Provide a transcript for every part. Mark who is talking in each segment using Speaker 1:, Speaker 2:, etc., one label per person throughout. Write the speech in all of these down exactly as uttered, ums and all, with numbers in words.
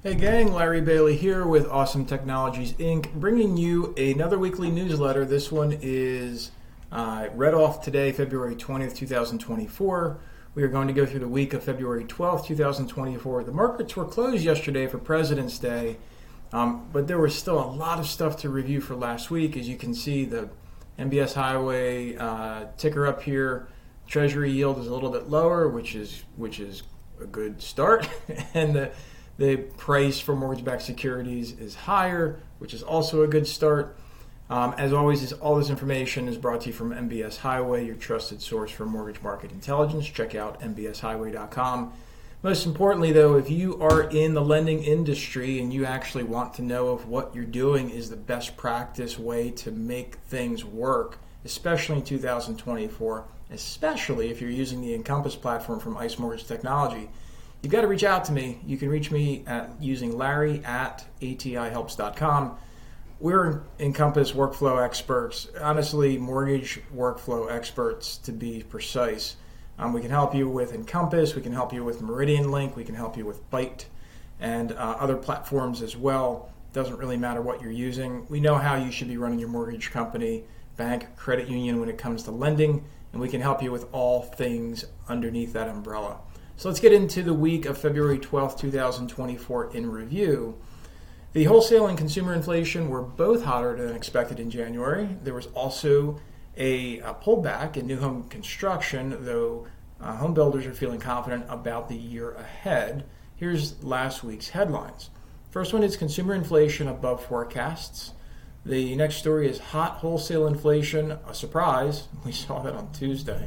Speaker 1: Hey gang, Larry Bailey here with Awesome Technologies Incorporated, bringing you another weekly newsletter. This one is uh, read off today, February twentieth, twenty twenty-four. We are going to go through the week of February twelfth, twenty twenty-four. The markets were closed yesterday for President's Day, um, but there was still a lot of stuff to review for last week. As you can see, the M B S Highway uh, ticker up here, Treasury yield is a little bit lower, which is which is a good start, and the The price for mortgage-backed securities is higher, which is also a good start. Um, as always, is all this information is brought to you from M B S Highway, your trusted source for mortgage market intelligence. Check out M B S highway dot com. Most importantly, though, if you are in the lending industry and you actually want to know if what you're doing is the best practice way to make things work, especially in two thousand twenty-four, especially if you're using the Encompass platform from ICE Mortgage Technology, you've got to reach out to me. You can reach me at using Larry at A T I helps dot com. We're Encompass workflow experts, honestly, mortgage workflow experts to be precise. Um, we can help you with Encompass. We can help you with Meridian Link. We can help you with Byte and uh, other platforms as well. Doesn't really matter what you're using. We know how you should be running your mortgage company, bank, credit union when it comes to lending, and we can help you with all things underneath that umbrella. So let's get into the week of February twelfth, twenty twenty-four in review. The wholesale and consumer inflation were both hotter than expected in January. There was also a, a pullback in new home construction, though uh, home builders are feeling confident about the year ahead. Here's last week's headlines. First one is consumer inflation above forecasts. The next story is hot wholesale inflation, a surprise. We saw that on Tuesday.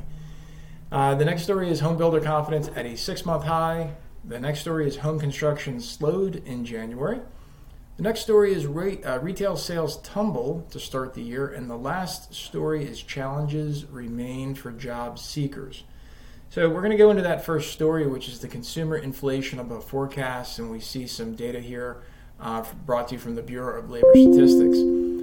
Speaker 1: Uh, the next story is home builder confidence at a six-month high. The next story is home construction slowed in January. The next story is re- uh, retail sales tumble to start the year. And the last story is challenges remain for job seekers. So we're going to go into that first story, which is the consumer inflation above forecasts. And we see some data here uh, brought to you from the Bureau of Labor Statistics.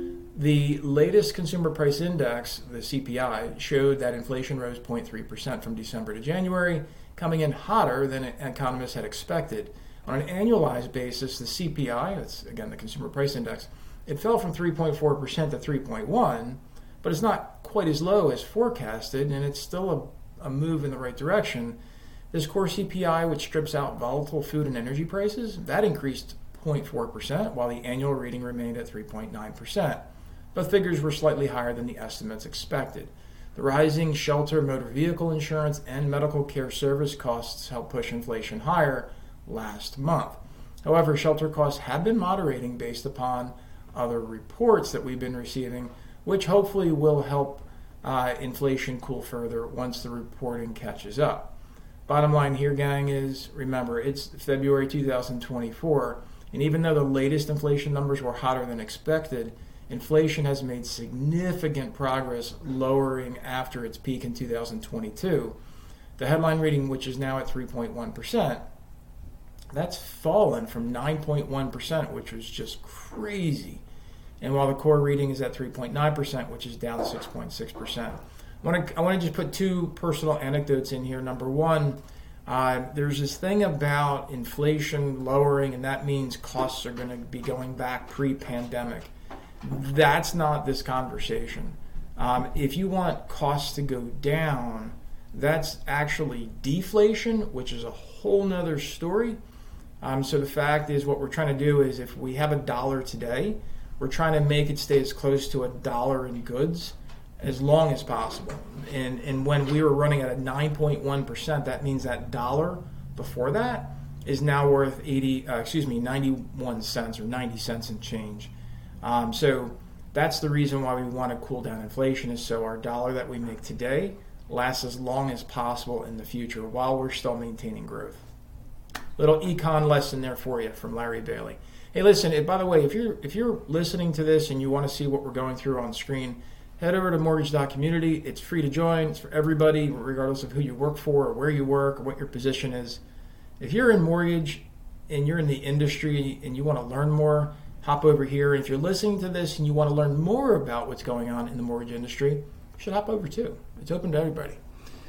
Speaker 1: The latest consumer price index, the C P I, showed that inflation rose zero point three percent from December to January, coming in hotter than economists had expected. On an annualized basis, the C P I, that's again the consumer price index, it fell from three point four percent to three point one, but it's not quite as low as forecasted, and it's still a, a move in the right direction. This core C P I, which strips out volatile food and energy prices, that increased zero point four percent, while the annual reading remained at three point nine percent. Both figures were slightly higher than the estimates expected. The rising shelter, motor vehicle insurance, and medical care service costs helped push inflation higher last month. However, shelter costs have been moderating based upon other reports that we've been receiving, which hopefully will help uh, inflation cool further once the reporting catches up. Bottom line here, gang, is remember, it's February two thousand twenty-four, and even though the latest inflation numbers were hotter than expected, inflation has made significant progress lowering after its peak in two thousand twenty-two. The headline reading, which is now at three point one percent, that's fallen from nine point one percent, which was just crazy. And while the core reading is at three point nine percent, which is down six point six percent. I want to I want to just put two personal anecdotes in here. Number one, uh, there's this thing about inflation lowering, and that means costs are going to be going back pre-pandemic. That's not this conversation. Um, if you want costs to go down, that's actually deflation, which is a whole nother story. Um, so the fact is, what we're trying to do is, if we have a dollar today, we're trying to make it stay as close to a dollar in goods as long as possible. And and when we were running at a nine point one percent, that means that dollar before that is now worth eighty, uh, excuse me, ninety-one cents or ninety cents and change. Um, so that's the reason why we want to cool down inflation, is so our dollar that we make today lasts as long as possible in the future while we're still maintaining growth. Little econ lesson there for you from Larry Bailey. Hey, listen, by the way, if you're if you're listening to this and you want to see what we're going through on screen, head over to mortgage dot community. It's free to join. It's for everybody, regardless of who you work for or where you work or what your position is. If you're in mortgage and you're in the industry and you want to learn more, hop over here. And if you're listening to this and you want to learn more about what's going on in the mortgage industry, you should hop over too. It's open to everybody.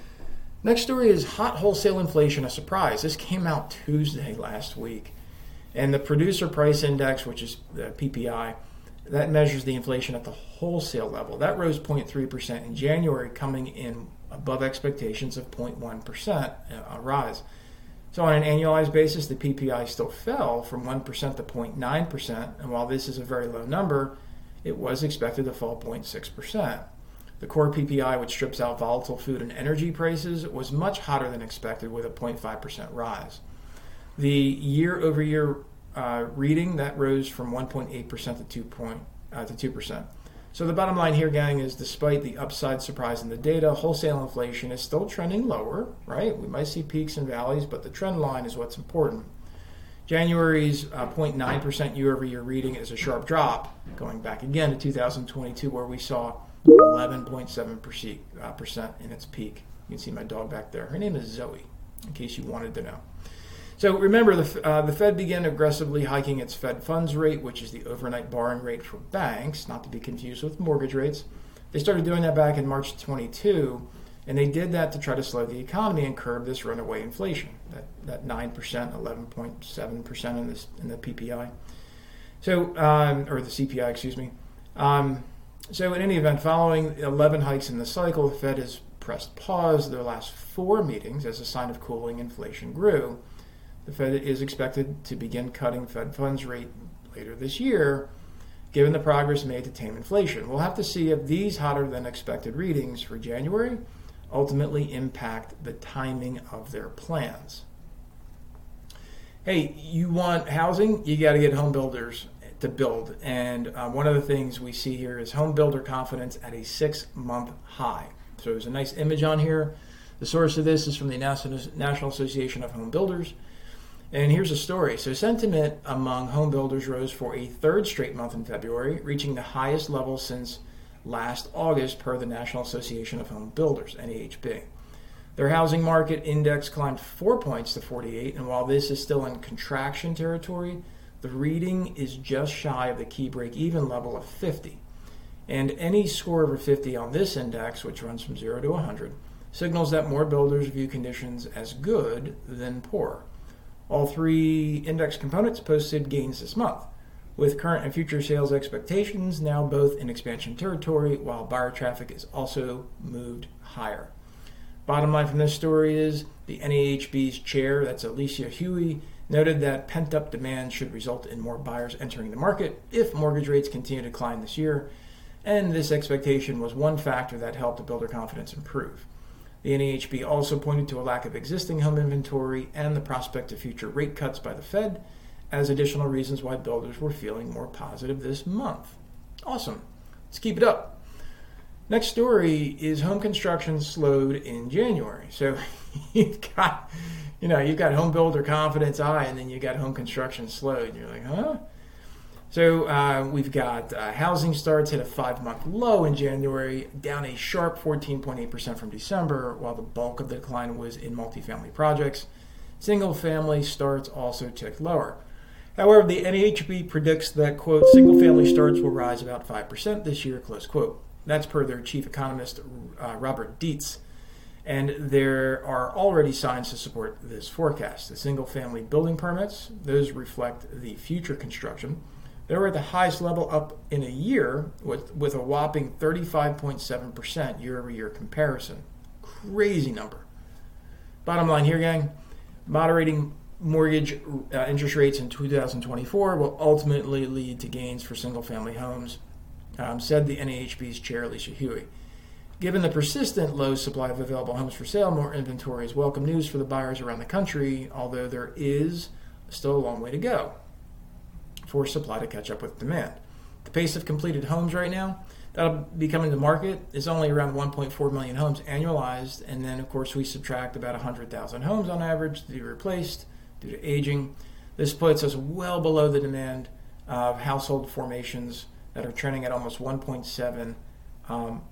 Speaker 1: Next story is hot wholesale inflation, a surprise. This came out Tuesday last week. And the producer price index, which is the P P I, that measures the inflation at the wholesale level. That rose zero point three percent in January, coming in above expectations of zero point one percent uh, rise. So on an annualized basis, the P P I still fell from one percent to zero point nine percent, and while this is a very low number, it was expected to fall zero point six percent. The core P P I, which strips out volatile food and energy prices, was much hotter than expected with a zero point five percent rise. The year-over-year uh, reading, that rose from one point eight percent to two point, uh, to two percent. So the bottom line here, gang, is despite the upside surprise in the data, wholesale inflation is still trending lower, right? We might see peaks and valleys, but the trend line is what's important. January's uh, zero point nine percent year-over-year reading is a sharp drop, going back again to two thousand twenty-two, where we saw eleven point seven percent in its peak. You can see my dog back there. Her name is Zoe, in case you wanted to know. So remember, the, uh, the Fed began aggressively hiking its Fed funds rate, which is the overnight borrowing rate for banks, not to be confused with mortgage rates. They started doing that back in March twenty-two, and they did that to try to slow the economy and curb this runaway inflation, that, that nine percent, eleven point seven percent in, this, in the P P I. So, um, or the C P I, excuse me. Um, So in any event, following eleven hikes in the cycle, the Fed has pressed pause their last four meetings as a sign of cooling inflation grew. The Fed is expected to begin cutting Fed funds rate later this year, given the progress made to tame inflation. We'll have to see if these hotter than expected readings for January ultimately impact the timing of their plans. Hey, you want housing? You got to get home builders to build. And uh, one of the things we see here is home builder confidence at a six-month high. So there's a nice image on here. The source of this is from the National Association of Home Builders. And here's a story. So sentiment among home builders rose for a third straight month in February, reaching the highest level since last August per the National Association of Home Builders, N A H B. Their housing market index climbed four points to forty-eight, and while this is still in contraction territory, the reading is just shy of the key break-even level of fifty. And any score over fifty on this index, which runs from zero to one hundred, signals that more builders view conditions as good than poor. All three index components posted gains this month, with current and future sales expectations now both in expansion territory, while buyer traffic is also moved higher. Bottom line from this story is the N A H B's chair, that's Alicia Huey, noted that pent-up demand should result in more buyers entering the market if mortgage rates continue to climb this year, and this expectation was one factor that helped builder confidence improve. The N A H B also pointed to a lack of existing home inventory and the prospect of future rate cuts by the Fed as additional reasons why builders were feeling more positive this month. Awesome. Let's keep it up. Next story is home construction slowed in January. So you've got, you know, you've got home builder confidence high, and then you got home construction slowed. And you're like, huh? So uh, we've got uh, housing starts hit a five-month low in January, down a sharp fourteen point eight percent from December, while the bulk of the decline was in multifamily projects. Single-family starts also ticked lower. However, the N A H B predicts that, quote, single-family starts will rise about five percent this year, close quote. That's per their chief economist, uh, Robert Dietz. And there are already signs to support this forecast. The single-family building permits, those reflect the future construction. They were at the highest level up in a year with, with a whopping thirty-five point seven percent year-over-year comparison. Crazy number. Bottom line here, gang, moderating mortgage uh, interest rates in two thousand twenty-four will ultimately lead to gains for single-family homes, um, said the N A H B's chair, Alicia Huey. Given the persistent low supply of available homes for sale, more inventory is welcome news for the buyers around the country, although there is still a long way to go for supply to catch up with demand. The pace of completed homes right now that'll be coming to market is only around one point four million homes annualized, and then of course we subtract about one hundred thousand homes on average to be replaced due to aging. This puts us well below the demand of household formations that are trending at almost one point seven um,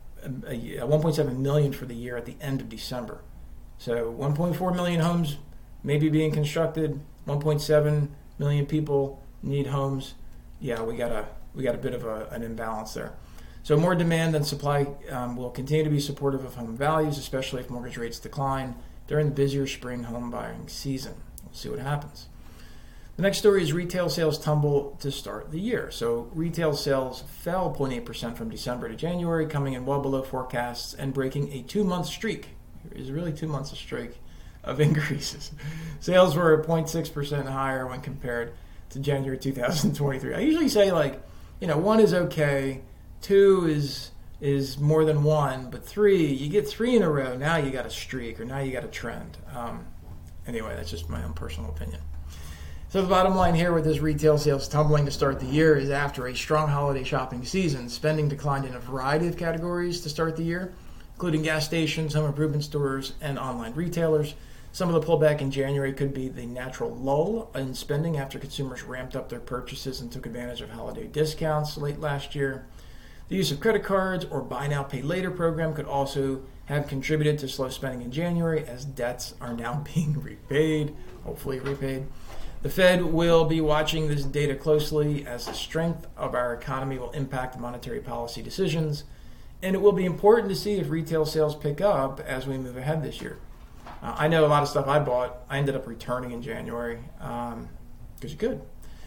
Speaker 1: a, a one point seven million for the year at the end of December. So one point four million homes maybe being constructed, one point seven million people need homes. Yeah, we got a we got a bit of a, an imbalance there. So more demand than supply um, will continue to be supportive of home values, especially if mortgage rates decline during the busier spring home buying season. We'll see what happens. The next story is retail sales tumble to start the year. So retail sales fell zero point eight percent from December to January, coming in well below forecasts and breaking a two-month streak. It is really two months of streak of increases. Sales were zero point six percent higher when compared to January two thousand twenty-three. I usually say, like, you know, one is okay, two is is more than one, but three, you get three in a row, now you got a streak, or now you got a trend. Um, anyway, that's just my own personal opinion. So the bottom line here with this retail sales tumbling to start the year is after a strong holiday shopping season, spending declined in a variety of categories to start the year, including gas stations, home improvement stores, and online retailers. Some of the pullback in January could be the natural lull in spending after consumers ramped up their purchases and took advantage of holiday discounts late last year. The use of credit cards or buy now, pay later program could also have contributed to slow spending in January as debts are now being repaid, hopefully repaid. The Fed will be watching this data closely as the strength of our economy will impact monetary policy decisions, and it will be important to see if retail sales pick up as we move ahead this year. Uh, I know a lot of stuff I bought, I ended up returning in January um, because you could.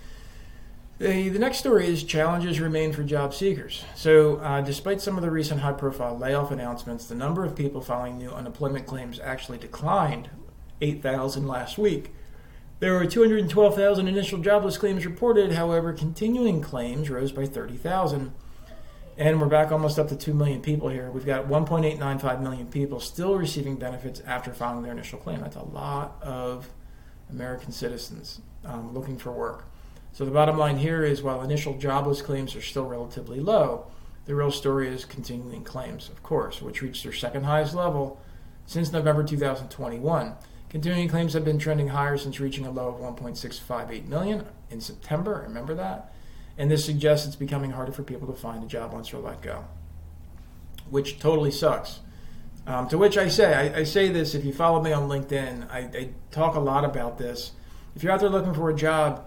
Speaker 1: The, the next story is challenges remain for job seekers. So uh, despite some of the recent high-profile layoff announcements, the number of people filing new unemployment claims actually declined eight thousand last week. There were two hundred twelve thousand initial jobless claims reported. However, continuing claims rose by thirty thousand. And we're back almost up to two million people here. We've got one point eight nine five million people still receiving benefits after filing their initial claim. That's a lot of American citizens um, looking for work. So the bottom line here is while initial jobless claims are still relatively low, the real story is continuing claims, of course, which reached their second highest level since November two thousand twenty-one. Continuing claims have been trending higher since reaching a low of one point six five eight million in September. Remember that? And this suggests it's becoming harder for people to find a job once they're let go, which totally sucks. Um, to which I say, I, I say this, if you follow me on LinkedIn, I, I talk a lot about this. If you're out there looking for a job,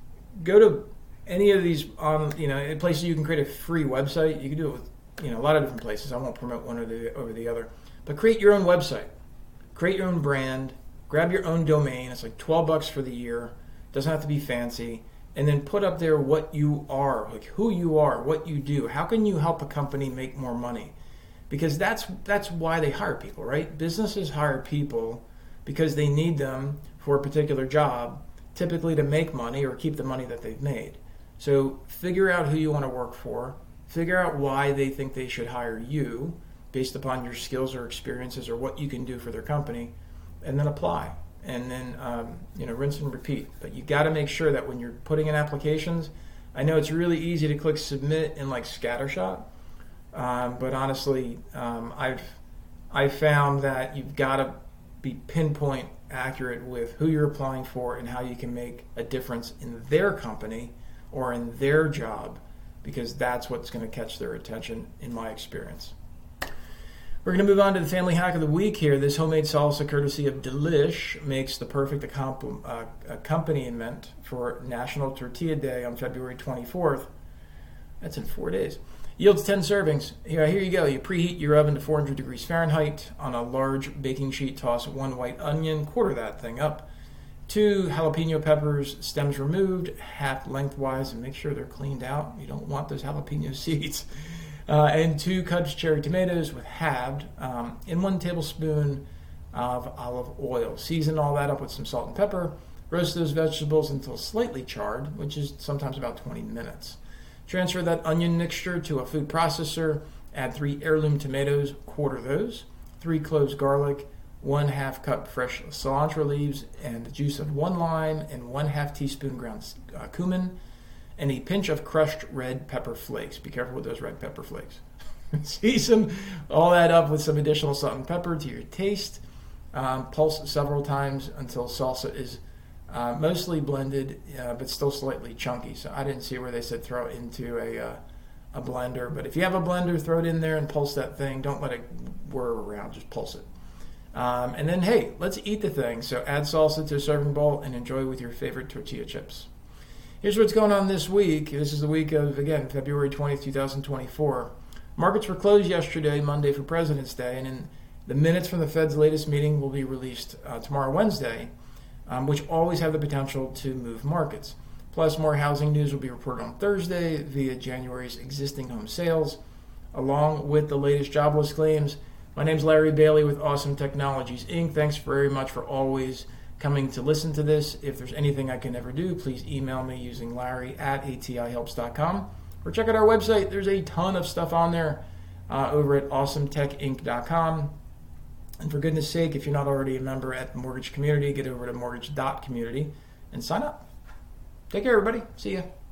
Speaker 1: go to any of these on, you know, places you can create a free website. You can do it with, you know, a lot of different places. I won't promote one or the, over the other. But create your own website. Create your own brand. Grab your own domain. It's like twelve bucks for the year. Doesn't have to be fancy. And then put up there what you are, like who you are, what you do. How can you help a company make more money? Because that's that's why they hire people, right? Businesses hire people because they need them for a particular job, typically to make money or keep the money that they've made. So figure out who you want to work for. Figure out why they think they should hire you based upon your skills or experiences or what you can do for their company. And then apply, and then um, you know, rinse and repeat. But you got to make sure that when you're putting in applications, I know it's really easy to click submit in like scattershot, um, but honestly, um, I've I found that you've got to be pinpoint accurate with who you're applying for and how you can make a difference in their company or in their job, because that's what's going to catch their attention, in my experience. We're going to move on to the family hack of the week here. This homemade salsa, courtesy of Delish, makes the perfect accom- uh, accompaniment for National Tortilla Day on February twenty-fourth. That's in four days. Yields ten servings. Here, here you go. You preheat your oven to four hundred degrees Fahrenheit. On a large baking sheet, toss one white onion, quarter that thing up. Two jalapeno peppers, stems removed, half lengthwise, and make sure they're cleaned out. You don't want those jalapeno seeds. Uh, and two cut cherry tomatoes with halved, um, and one tablespoon of olive oil. Season all that up with some salt and pepper. Roast those vegetables until slightly charred, which is sometimes about twenty minutes. Transfer that onion mixture to a food processor. Add three heirloom tomatoes, quarter those. Three cloves garlic, one half cup fresh cilantro leaves, and the juice of one lime, and one half teaspoon ground uh, cumin, and a pinch of crushed red pepper flakes. Be careful with those red pepper flakes. Season all that up with some additional salt and pepper to your taste. Um, pulse several times until salsa is uh, mostly blended, uh, but still slightly chunky. So I didn't see where they said throw it into a uh, a blender. But if you have a blender, throw it in there and pulse that thing. Don't let it whir around. Just pulse it. Um, and then, hey, let's eat the thing. So add salsa to a serving bowl and enjoy with your favorite tortilla chips. Here's what's going on this week. This is the week of, again, February twentieth, twenty twenty-four. Markets were closed yesterday, Monday, for President's Day, and in the minutes from the Fed's latest meeting will be released uh, tomorrow, Wednesday. um, which always have the potential to move markets. Plus, more housing news will be reported on Thursday via January's existing home sales, along with the latest jobless claims. My name's Larry Bailey with Awesome Technologies, Incorporated. Thanks very much for always coming to listen to this. If there's anything I can ever do, please email me using Larry at A T I helps dot com or check out our website. There's a ton of stuff on there uh, over at awesome tech inc dot com. And for goodness sake, if you're not already a member at the Mortgage Community, get over to mortgage dot community and sign up. Take care, everybody. See ya.